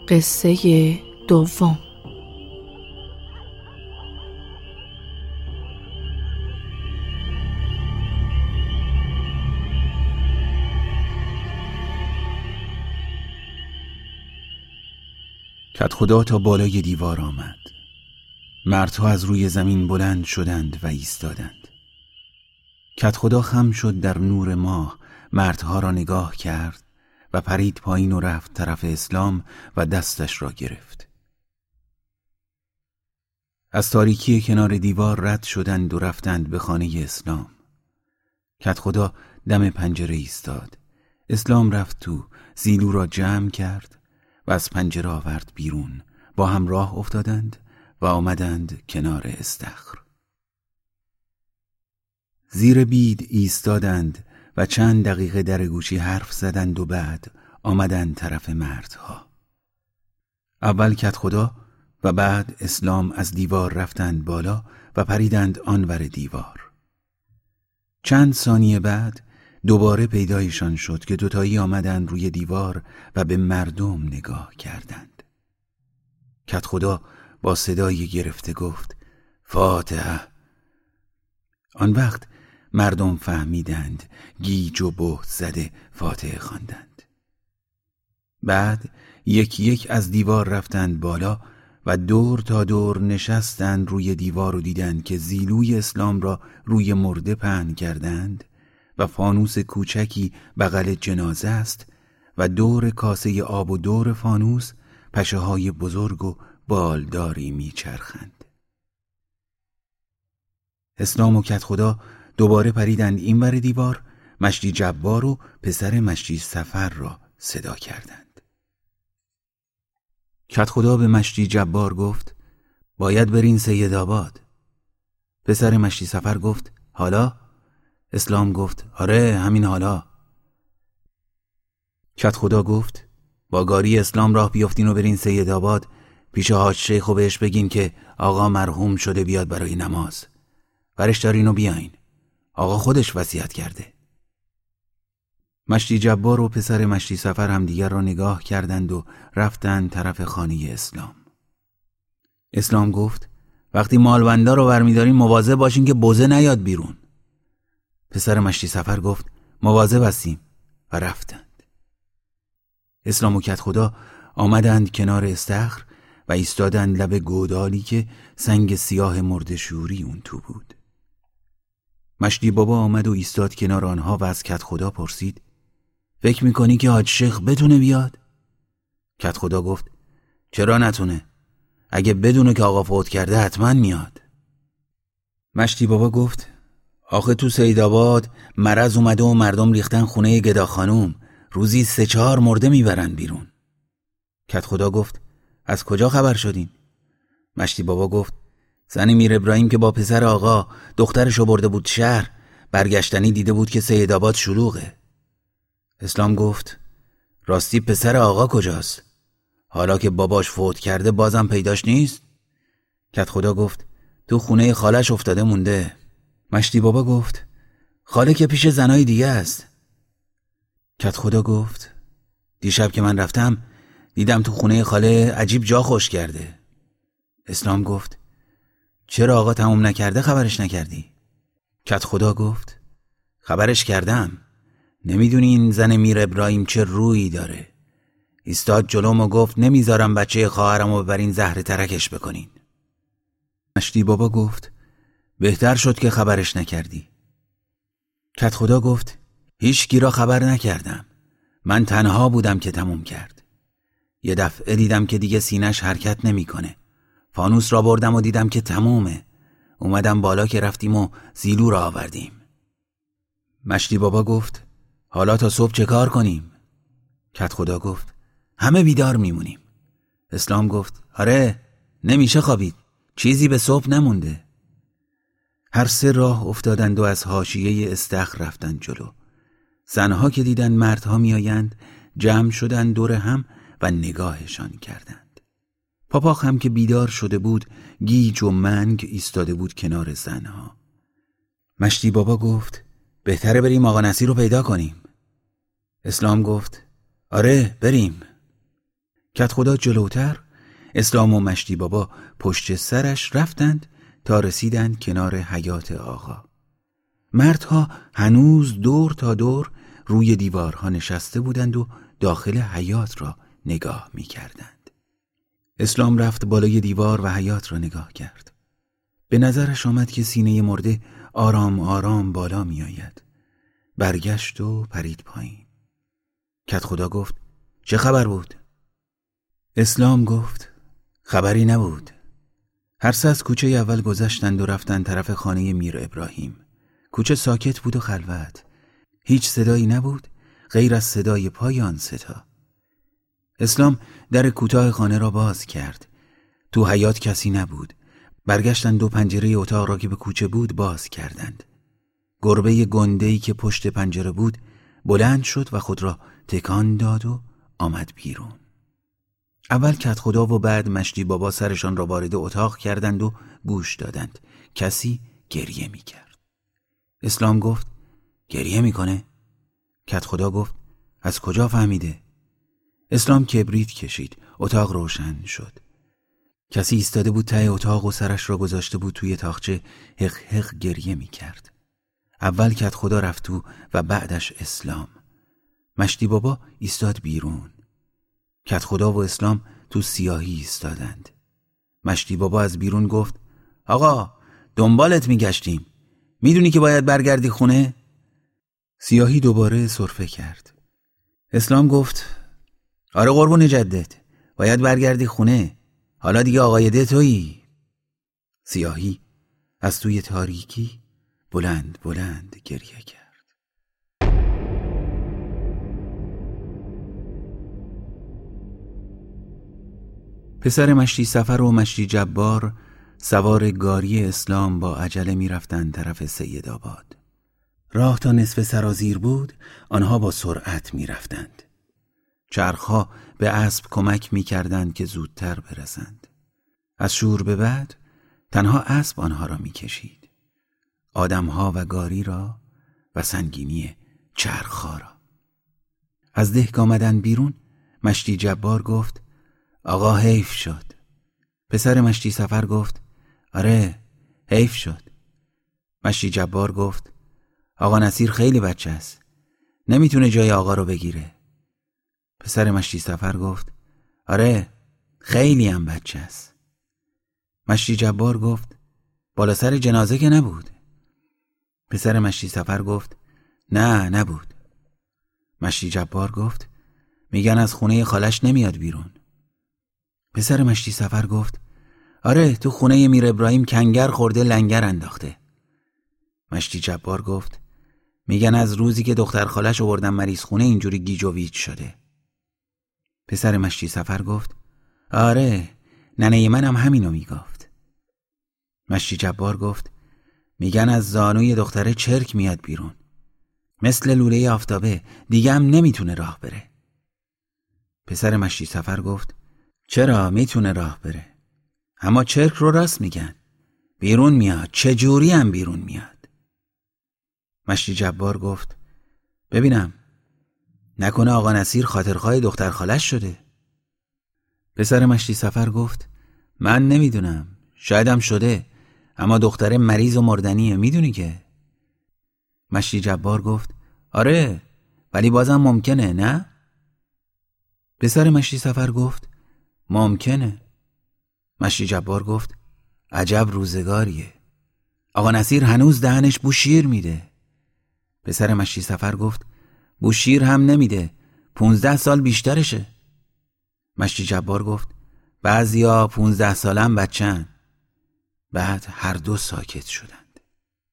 قصه دوم. کدخدا تا بالای دیوار آمد. مردها از روی زمین بلند شدند و ایستادند. کدخدا خم شد در نور ماه، مردها را نگاه کرد و پرید پایین و رفت طرف اسلام و دستش را گرفت. از تاریکی کنار دیوار رد شدند و رفتند به خانه اسلام. کدخدا دم پنجره ایستاد. اسلام رفت تو، زیلو را جمع کرد و از پنجره آورد بیرون. با هم راه افتادند و آمدند کنار استخر. زیر بید ایستادند و چند دقیقه در گوشی حرف زدند و بعد آمدند طرف مردها. اول کدخدا و بعد اسلام از دیوار رفتند بالا و پریدند آنور دیوار. چند ثانیه بعد دوباره پیدایشان شد که دوتایی آمدند روی دیوار و به مردم نگاه کردند. کدخدا با صدای گرفته گفت فاتحه. آن وقت مردم فهمیدند، گیج و بهت زده فاتحه خواندند. بعد یکی یک از دیوار رفتند بالا و دور تا دور نشستند روی دیوار و دیدند که زیلوی اسلام را روی مرده پهن کردند و فانوس کوچکی بغل جنازه است و دور کاسه آب و دور فانوس پشه های بزرگ و بالداری میچرخند. اسلام و کدخدا دوباره پریدند اینور دیوار. مشتی جبار و پسر مشتی سفر را صدا کردند. کدخدا به مشتی جبار گفت باید برین سیدآباد. پسر مشتی سفر گفت حالا؟ اسلام گفت آره همین حالا. کدخدا گفت با گاری اسلام راه بیفتین و برین سیدآباد پیش حاج شیخ و بهش بگین که آقا مرحوم شده بیاد برای نماز. برش دارین و بیاین، آقا خودش وصیت کرده. مشتی جبار و پسر مشتی سفر هم دیگر را نگاه کردند و رفتند طرف خانه اسلام. اسلام گفت وقتی مالبندا رو برمیدارین مواظب باشین که بوزه نیاد بیرون. پسر مشتی سفر گفت مواظب هستیم و رفتند. اسلام و کدخدا آمدند کنار استخر و ایستادند لب گودالی که سنگ سیاه مرده شوری اون تو بود. مشتی بابا آمد و ایستاد کنار آنها و از کدخدا پرسید فکر میکنی که حاج شیخ بتونه بیاد؟ کدخدا گفت چرا نتونه؟ اگه بدونه که آقا فوت کرده حتما میاد. مشتی بابا گفت آخه تو سیدآباد مرض اومده و مردم ریختن خونه گدا خانوم، روزی 3-4 مرده میبرن بیرون. کدخدا گفت از کجا خبر شدین؟ مشتی بابا گفت زن میر ابراهیم که با پسر آقا دخترشو برده بود شهر، برگشتنی دیده بود که سیدآباد شلوغه. اسلام گفت راستی پسر آقا کجاست؟ حالا که باباش فوت کرده بازم پیداش نیست؟ کدخدا گفت تو خونه خالش افتاده مونده. مشتی بابا گفت خاله که پیش زنای دیگه است. کدخدا گفت دیشب که من رفتم دیدم تو خونه خاله عجیب جا خوش کرده. اسلام گفت چرا آقا تموم نکرده خبرش نکردی؟ کدخدا گفت خبرش کردم. نمیدونی این زن میر ابراهیم چه رویی داره؟ ایستاد جلوم و گفت نمیذارم بچه خواهرمو ببرین زهر ترکش بکنین. مشتی بابا گفت بهتر شد که خبرش نکردی. کدخدا گفت هیچ را خبر نکردم، من تنها بودم که تموم کرد. یه دفعه دیدم که دیگه سینش حرکت نمیکنه. فانوس را بردم و دیدم که تمومه. اومدم بالا که رفتیم و زیلو را آوردیم. مشتی بابا گفت حالا تا صبح چه کار کنیم؟ کدخدا گفت همه بیدار میمونیم. اسلام گفت آره نمیشه خوابید، چیزی به صبح نمونده. هر سه راه افتادند و از حاشیه استخر رفتند جلو. زنها که دیدند مردها میآیند جمع شدند دور هم و نگاهشان کردند. پاپاخ هم که بیدار شده بود گیج و منگ ایستاده بود کنار زنها. مشتی بابا گفت بهتره بریم آقا نصیر رو پیدا کنیم. اسلام گفت آره بریم. کدخدا جلوتر، اسلام و مشتی بابا پشت سرش رفتند تا رسیدند کنار حیاط آقا. مردها هنوز دور تا دور روی دیوارها نشسته بودند و داخل حیاط را نگاه می کردند. اسلام رفت بالای دیوار و حیاط را نگاه کرد. به نظرش آمد که سینه مرده آرام آرام بالا می آید. برگشت و پرید پایین. کدخدا گفت چه خبر بود؟ اسلام گفت خبری نبود. هر سه از کوچه اول گذشتند و رفتند طرف خانه میر ابراهیم. کوچه ساکت بود و خلوت. هیچ صدایی نبود غیر از صدای پای آن سه تا. اسلام در کوتاه خانه را باز کرد. تو حیاط کسی نبود. برگشتند و پنجره اتاق را که به کوچه بود باز کردند. گربه گنده‌ای که پشت پنجره بود بلند شد و خود را تکان داد و آمد بیرون. اول کدخدا و بعد مشتی بابا سرشان را وارد اتاق کردند و گوش دادند. کسی گریه می کرد. اسلام گفت گریه می کنه؟ کدخدا گفت از کجا فهمیده؟ اسلام کبریت کشید. اتاق روشن شد. کسی ایستاده بود ته اتاق و سرش را گذاشته بود توی تاقچه، حق حق گریه می کرد. اول کدخدا رفت تو و بعدش اسلام. مشتی بابا ایستاد بیرون. کدخدا و اسلام تو سیاهی ایستادند. مشتی بابا از بیرون گفت آقا دنبالت میگشتیم، میدونی که باید برگردی خونه؟ سیاهی دوباره سرفه کرد. اسلام گفت آره قربون جدت، باید برگردی خونه، حالا دیگه آقای ده تویی. سیاهی از توی تاریکی بلند بلند گریه کرد. پسر مشتی سفر و مشتی جبار سوار گاری اسلام با عجله می رفتند طرف سیدآباد. راه تا نصف سرازیر بود، آنها با سرعت می رفتند. چرخها به اسب کمک می کردند که زودتر برسند. از شور به بعد تنها اسب آنها را می کشید. آدمها و گاری را و سنگینی چرخها را. از دهک آمدن بیرون مشتی جبار گفت آقا حیف شد. پسر مشتی سفر گفت آره حیف شد. مشتی جبار گفت آقا نصیر خیلی بچه است، نمیتونه جای آقا رو بگیره. پسر مشتی سفر گفت آره خیلی هم بچه است. مشتی جبار گفت بالا سر جنازه که نبود. پسر مشتی سفر گفت نه نبود. مشتی جبار گفت میگن از خونه خالش نمیاد بیرون. پسر مشتی سفر گفت آره تو خونه میر ابراهیم کنگر خورده لنگر انداخته. مشتی جبار گفت میگن از روزی که دختر خالش آوردن مریض خونه اینجوری گیج و ویج شده. پسر مشتی سفر گفت آره ننه منم همینو میگفت. مشتی جبار گفت میگن از زانوی دختره چرک میاد بیرون، مثل لوله آفتابه، دیگه هم نمیتونه راه بره. پسر مشتی سفر گفت چرا میتونه راه بره، اما چرک رو راست میگن، بیرون میاد، چه جوری هم بیرون میاد. مشتی جبار گفت ببینم نکنه آقا نصیر خاطرخواه دختر خالش شده. پسر مشتی سفر گفت من نمیدونم، شایدم شده، اما دختره مریض و مردنیه، میدونی که. مشتی جبار گفت آره ولی بازم ممکنه نه؟ پسر مشتی سفر گفت ممکنه. مشتی جبار گفت عجب روزگاریه، آقا نصیر هنوز دهنش بو شیر میده. پسر مشتی سفر گفت بو شیر هم نمیده، 15 سال بیشترشه. مشتی جبار گفت بعضیا 15 ساله هم بچه‌ن. بعد هر دو ساکت شدند.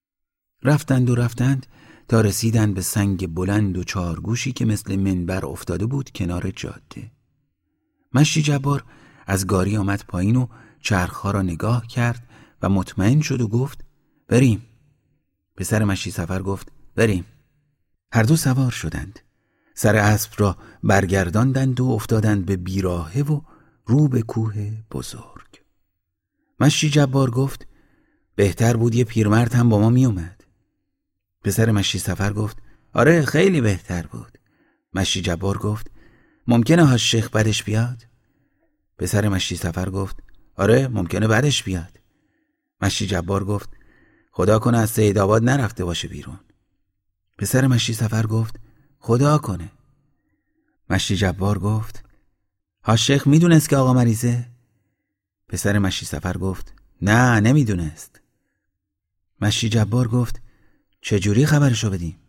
رفتند تا رسیدند به سنگ بلند و چارگوشی که مثل منبر افتاده بود کنار جاده. مشتی جبار از گاری آمد پایین و چرخها را نگاه کرد و مطمئن شد و گفت بریم. پسر مشتی سفر گفت بریم. هر دو سوار شدند. سر اسب را برگرداندند و افتادند به بیراهه و رو به کوه بزرگ. مشتی جبار گفت بهتر بود یه پیرمرد هم با ما می اومد. پسر مشتی سفر گفت آره خیلی بهتر بود. مشتی جبار گفت ممکنه حاج شیخ بدش بیاد؟ پسر مشتی سفر گفت آره ممکنه بعدش بیاد. مشتی جبار گفت خدا کنه از سیدآباد نرفته باشه بیرون. پسر مشتی سفر گفت خدا کنه. مشتی جبار گفت حاج شیخ میدونست که آقا مریضه؟ پسر مشتی سفر گفت نه نمیدونست. مشتی جبار گفت چجوری خبرشو بدیم؟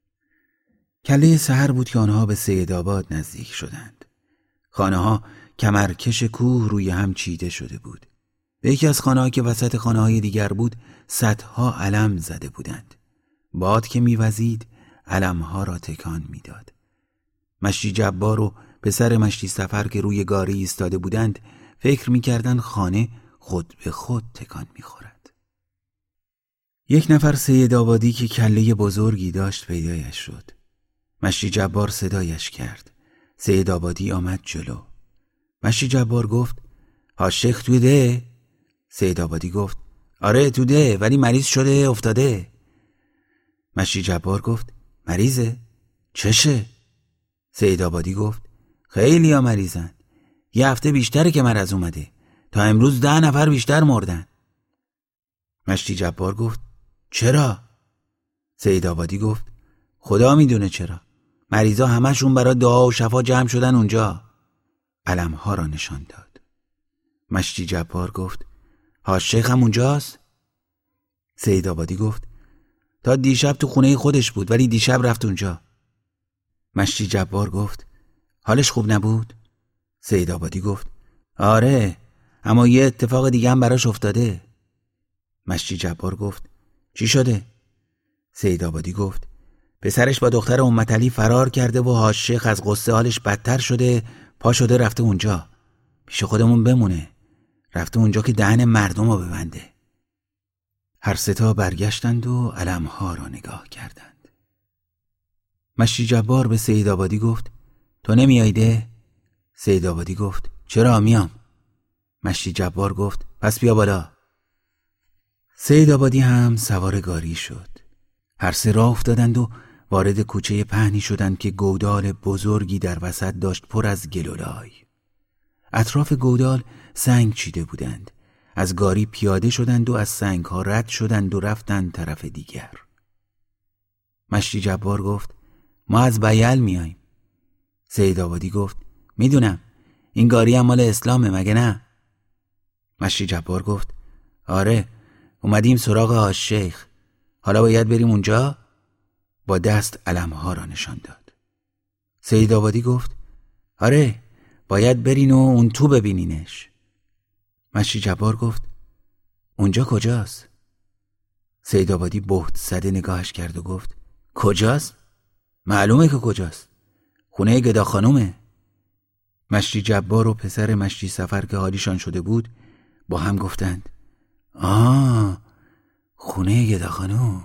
کله سحر بود که آنها به سیدآباد نزدیک شدند. خانه ها کمرکش کوه روی هم چیده شده بود. به یکی از خانه ها که وسط خانه های دیگر بود صدها علم زده بودند. باد که میوزید علم ها را تکان میداد. مشتی جبار و پسر مشتی سفر که روی گاری ایستاده بودند فکر میکردند خانه خود به خود تکان میخورد. یک نفر سیدآبادی که کله بزرگی داشت پیدایش شد. مشتی جبار صدایش کرد. سیدآبادی آمد جلو. مشتی جبار گفت حاج شیخ توی ده؟ سیدآبادی گفت آره تو ده ولی مریض شده افتاده. مشتی جبار گفت مریضه؟ چشه؟ سیدآبادی گفت خیلی ها مریضن. یه هفته بیشتره که مرض اومده. تا امروز 10 نفر بیشتر مردن. مشتی جبار گفت چرا؟ سیدآبادی گفت خدا میدونه چرا. مریضا همشون برای دعا و شفا جمع شدن اونجا. علمها را نشان داد. مشتی جبار گفت حاج شیخ هم اونجاست؟ سیدآبادی گفت تا دیشب تو خونه خودش بود ولی دیشب رفت اونجا. مشتی جبار گفت حالش خوب نبود؟ سیدآبادی گفت آره اما یه اتفاق دیگه هم براش افتاده. مشتی جبار گفت چی شده؟ سیدآبادی گفت پسرش با دختر امت علی فرار کرده و حاج شیخ از غصه حالش بدتر شده، پا شده رفته اونجا. پیش خودمون بمونه. رفته اونجا که دهن مردم رو ببنده. هر ستا برگشتند و علمها را نگاه کردند. مشتی جبار به سیدآبادی گفت تو نمیایده؟ سیدآبادی گفت چرا میام. مشتی جبار گفت پس بیا بالا. سیدآبادی هم سوار گاری شد. هر سه راه افتادند و وارد کوچه پهنی شدند که گودال بزرگی در وسط داشت پر از گل و لای. اطراف گودال سنگ چیده بودند. از گاری پیاده شدند و از سنگ ها رد شدند و رفتند طرف دیگر. مشتی جبار گفت ما از بیل میاییم. سیدآبادی گفت میدونم این گاری هم مال اسلامه مگه نه؟ مشتی جبار گفت آره اومدیم سراغ حاج شیخ. حالا باید بریم اونجا؟ با دست علمها را نشان داد. سیدآبادی گفت آره باید برین و اون تو ببینینش. مشتی جبار گفت اونجا کجاست؟ سیدآبادی بهت زده نگاهش کرد و گفت کجاست؟ معلومه که کجاست. خونه گدا خانومه. مشتی جبار و پسر مشتی سفر که حالیشان شده بود با هم گفتند خونه گدا خانوم.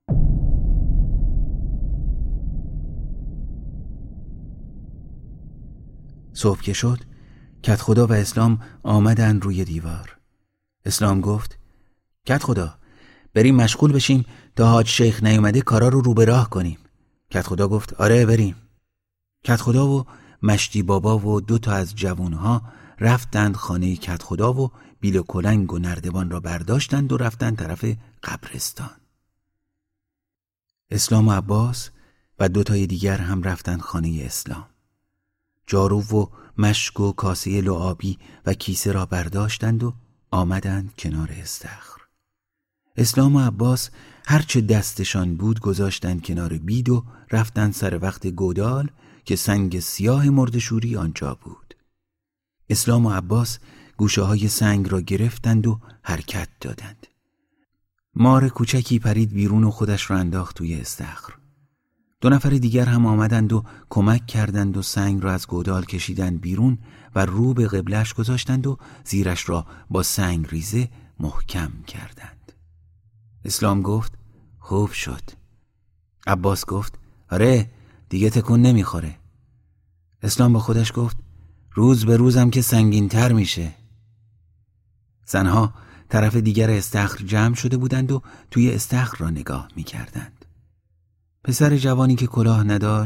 صبح که شد کدخدا و اسلام آمدن روی دیوار. اسلام گفت کدخدا بریم مشغول بشیم تا حاج شیخ نیومده کارا رو به راه کنیم. کدخدا گفت آره بریم. کدخدا و مشتی بابا و 2 تا از جوانها رفتند خانه کدخدا و بیل و کلنگ و نردبان را برداشتند و رفتند طرف قبرستان. اسلام و عباس و 2 تای دیگر هم رفتند خانه اسلام. جارو و مشک و کاسه لعابی و کیسه را برداشتند و آمدند کنار استخر. اسلام و عباس هرچه دستشان بود گذاشتند کنار بید و رفتند سر وقت گودال که سنگ سیاه مردشوری آنجا بود. اسلام و عباس گوشه های سنگ را گرفتند و حرکت دادند. مار کوچکی پرید بیرون و خودش را انداخت توی استخر. 2 نفر دیگر هم آمدند و کمک کردند و سنگ را از گودال کشیدند بیرون و رو به قبلش گذاشتند و زیرش را با سنگ ریزه محکم کردند. اسلام گفت خوب شد. عباس گفت آره دیگه تکون نمیخوره. اسلام با خودش گفت روز به روزم که سنگین تر میشه. زنها طرف دیگر استخر جمع شده بودند و توی استخر را نگاه میکردند. پسر جوانی که کلاه نداشت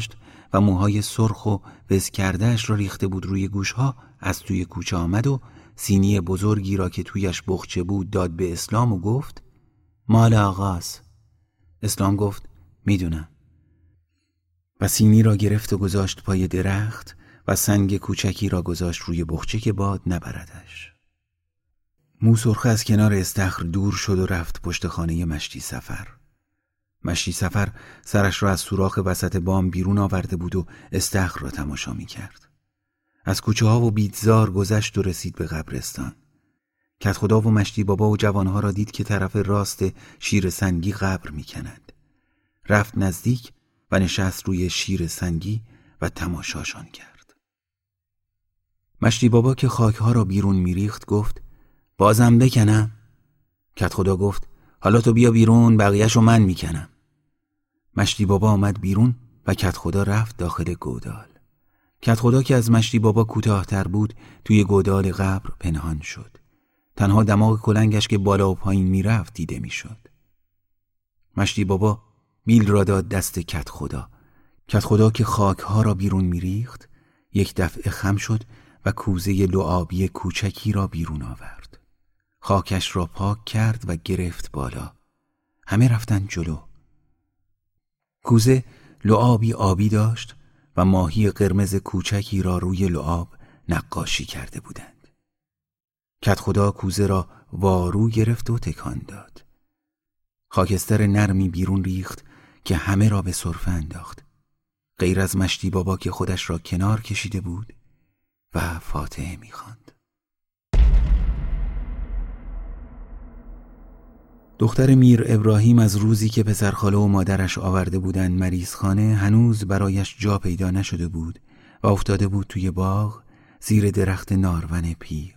و موهای سرخ و وز کرده‌اش را ریخته بود روی گوشها از توی کوچه آمد و سینی بزرگی را که تویش بخچه بود داد به اسلام و گفت مال آغاست. اسلام گفت میدونم و سینی را گرفت و گذاشت پای درخت و سنگ کوچکی را گذاشت روی بخچه که باد نبردش. موسرخه از کنار استخر دور شد و رفت پشت خانه مشتی سفر. مشتی سفر سرش را از سوراخ وسط بام بیرون آورده بود و استخر را تماشا می کرد. از کوچه ها و بیتزار گذشت و رسید به قبرستان. کدخدا و مشتی بابا و جوانها را دید که طرف راست شیر سنگی قبر می کنند. رفت نزدیک و نشست روی شیر سنگی و تماشاشان کرد. مشتی بابا که خاکها را بیرون می ریخت گفت بازم بکنم؟ کدخدا گفت حالا تو بیا بیرون، بقیه‌شو من می کنم. مشتی بابا آمد بیرون و کدخدا رفت داخل گودال. کدخدا که از مشتی بابا کوتاه‌تر بود توی گودال قبر پنهان شد. تنها دماغ کلنگش که بالا و پایین می رفت دیده می شد. مشتی بابا بیل را داد دست کدخدا. کدخدا که خاکها را بیرون می ریخت یک دفعه خم شد و کوزه لعابی کوچکی را بیرون آورد. خاکش را پاک کرد و گرفت بالا. همه رفتن جلو. کوزه لعابی آبی داشت و ماهی قرمز کوچکی را روی لعاب نقاشی کرده بودند. کدخدا کوزه را وارو گرفت و تکان داد. خاکستر نرمی بیرون ریخت که همه را به سرفه انداخت، غیر از مشتی بابا که خودش را کنار کشیده بود و فاتحه می‌خواند. دختر میر ابراهیم از روزی که پسرخاله و مادرش آورده بودند مریض خانه هنوز برایش جا پیدا نشده بود و افتاده بود توی باغ زیر درخت نارون پیر.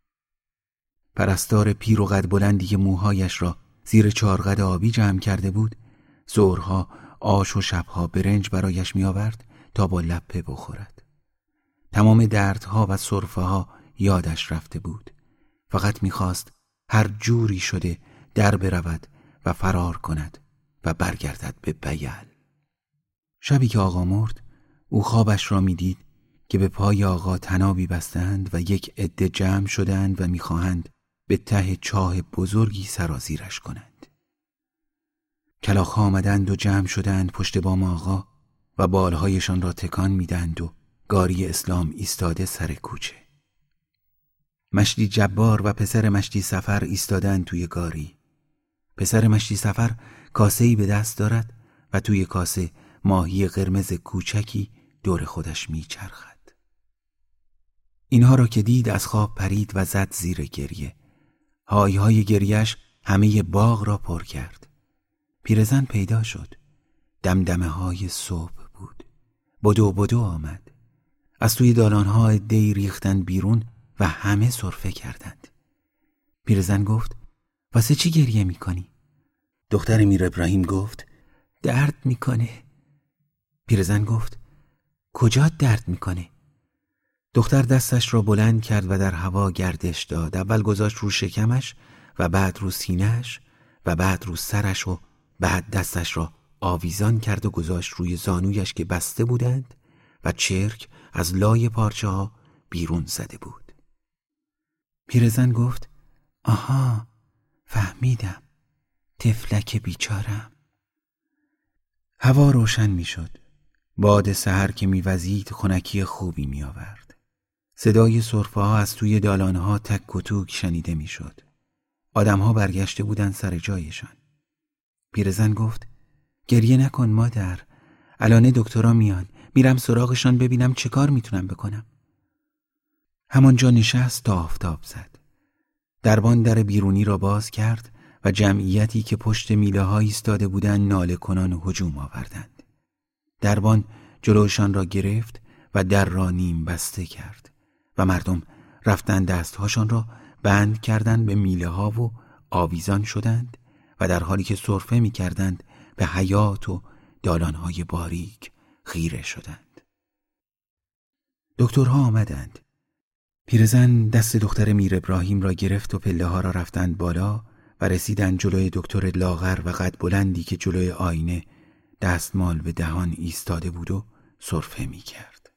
پرستار پیر و قد بلندی که موهایش را زیر چارقد آبی جمع کرده بود ظهرها آش و شبها برنج برایش می آورد تا با لپه بخورد. تمام دردها و سرفه ها یادش رفته بود. فقط می خواست هر جوری شده در برود و فرار کند و برگردد به بیل. شبی که آقا مرد او خوابش را می دید که به پای آقا تنابی بستند و یک عده جمع شدند و می خواهند به ته چاه بزرگی سرازیرش کنند. کلاغ‌ها آمدند و جمع شدند پشت بام آقا و بالهایشان را تکان میدند و گاری اسلام ایستاده سر کوچه. مشتی جبار و پسر مشتی سفر ایستادند توی گاری. پسر مشتی سفر کاسه‌ای به دست دارد و توی کاسه ماهی قرمز کوچکی دور خودش میچرخد. اینها را که دید از خواب پرید و زد زیر گریه. های های گریهش همه باغ را پر کرد. پیرزن پیدا شد. دمدمه های صبح بود. بدو بدو آمد. از توی دالانها عده‌ای ریختند بیرون و همه سرفه کردند. پیرزن گفت واسه چی گریه میکنی؟ دختر میر ابراهیم گفت درد میکنه. پیرزن گفت کجا درد میکنه؟ دختر دستش را بلند کرد و در هوا گردش داد. اول گذاشت رو شکمش و بعد رو سینه‌اش و بعد رو سرش و بعد دستش را آویزان کرد و گذاشت روی زانویش که بسته بودند و چرک از لای پارچه ها بیرون زده بود. پیرزن گفت آها فهمیدم، طفلک بیچارم. هوا روشن می شد. باد سحر که می وزید خنکی خوبی می آورد. صدای سرفه ها از توی دالان ها تک و توک شنیده می شد. آدم ها برگشته بودن سر جایشان. پیرزن گفت گریه نکن مادر، الان دکترها میان، میرم سراغشان ببینم چه کار میتونم بکنم. همانجا نشست تا آفتاب زد. دربان در بیرونی را باز کرد و جمعیتی که پشت میله ها ایستاده بودند ناله کنان هجوم آوردند. دربان جلوشان را گرفت و در را نیم بسته کرد و مردم رفتن دستهاشان را بند کردند به میله ها و آویزان شدند و در حالی که سرفه می کردند به حیات و دالانهای باریک خیره شدند. دکترها آمدند. پیرزن دست دختر میر ابراهیم را گرفت و پله ها را رفتند بالا و رسیدند جلوی دکتر لاغر و قد بلندی که جلوی آینه دستمال به دهان ایستاده بود و سرفه می کرد.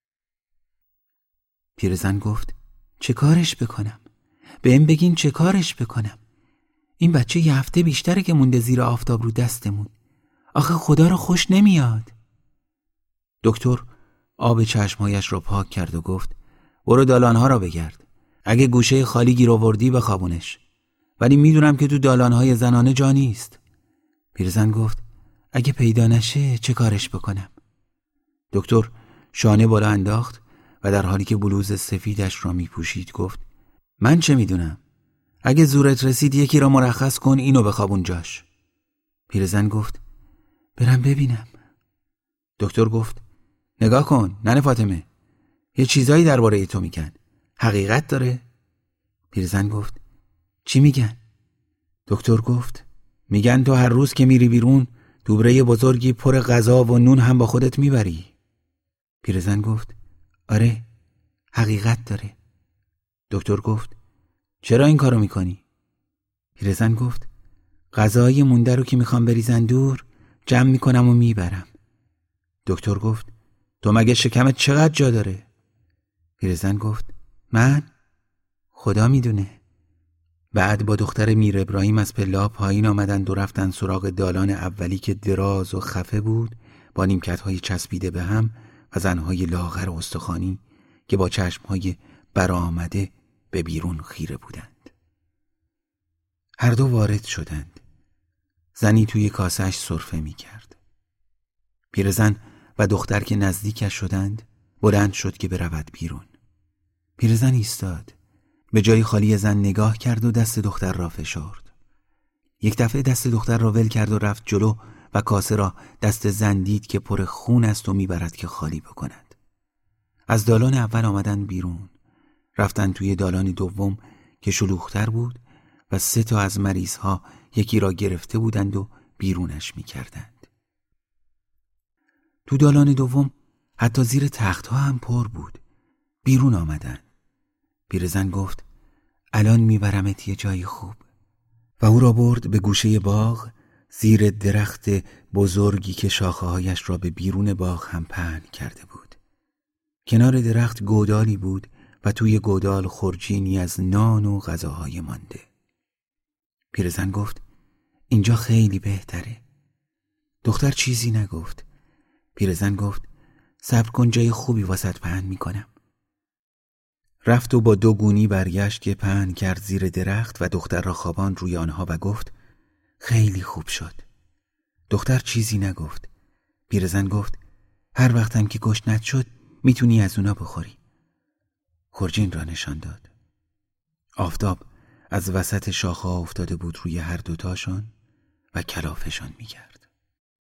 پیرزن گفت چه کارش بکنم؟ بهم بگین چه کارش بکنم؟ این بچه یه هفته بیشتره که مونده زیر آفتاب رو دستمون. آخه خدا رو خوش نمیاد. دکتر آب چشمهایش را پاک کرد و گفت برو دالانها را بگرد. اگه گوشه خالی گیر آوردی بخوابونش. ولی میدونم که تو دالانهای زنانه جا نیست. پیرزن گفت اگه پیدا نشه چه کارش بکنم؟ دکتر شانه بالا انداخت و در حالی که بلوز سفیدش را میپوشید گفت من چه میدونم؟ اگه زورت رسید یکی را مرخص کن اینو بخوابون جاش. پیرزن گفت برم ببینم. دکتر گفت نگاه کن ننه فاطمه، یه چیزایی درباره تو میگن، حقیقت داره؟ پیرزن گفت چی میگن؟ دکتر گفت میگن تو هر روز که میری بیرون دوبره بزرگی پر غذا و نون هم با خودت میبری. پیرزن گفت آره حقیقت داره. دکتر گفت چرا این کارو میکنی؟ پیرزن گفت غذای مونده رو که میخوام بریزن دور جمع میکنم و میبرم. دکتر گفت تو مگه شکمت چقدر جا داره؟ پیرزن گفت من؟ خدا میدونه. بعد با دختر میر ابراهیم از پله پایین آمدند و رفتن سراغ دالان اولی که دراز و خفه بود با نیمکت‌های چسبیده به هم و زنهای لاغر و استخوانی که با چشمهای برآمده به بیرون خیره بودند. هر دو وارد شدند. زنی توی کاسه‌اش سرفه می کرد. پیرزن و دختر که نزدیکش شدند بلند شد که برود بیرون. پیرزن ایستاد. به جای خالی زن نگاه کرد و دست دختر را فشرد. یک دفعه دست دختر را ول کرد و رفت جلو و کاسه را دست زن دید که پر خون است و میبرد که خالی بکند. از دالان اول آمدن بیرون. رفتن توی دالان دوم که شلوغ‌تر بود و 3 تا از مریض‌ها یکی را گرفته بودند و بیرونش میکردند. تو دالان دوم حتی زیر تخت‌ها هم پر بود. بیرون آمدند. پیرزن گفت الان میبرمت یه جای خوب و او را برد به گوشه باغ زیر درخت بزرگی که شاخه‌هایش را به بیرون باغ هم پهن کرده بود. کنار درخت گودالی بود و توی گودال خرجینی از نان و غذاهای مانده. پیرزن گفت اینجا خیلی بهتره. دختر چیزی نگفت. پیرزن گفت صبر کن جای خوبی واسط پهن میکنم. رفت و با 2 گونی برگشت که پهن کرد زیر درخت و دختر را خواباند روی آنها و گفت خیلی خوب شد. دختر چیزی نگفت. پیرزن گفت هر وقتم که گشنت شد میتونی از اونا بخوری. خرجین را نشان داد. آفتاب از وسط شاخه‌ها افتاده بود روی هر دوتاشان و کلافشان میکرد.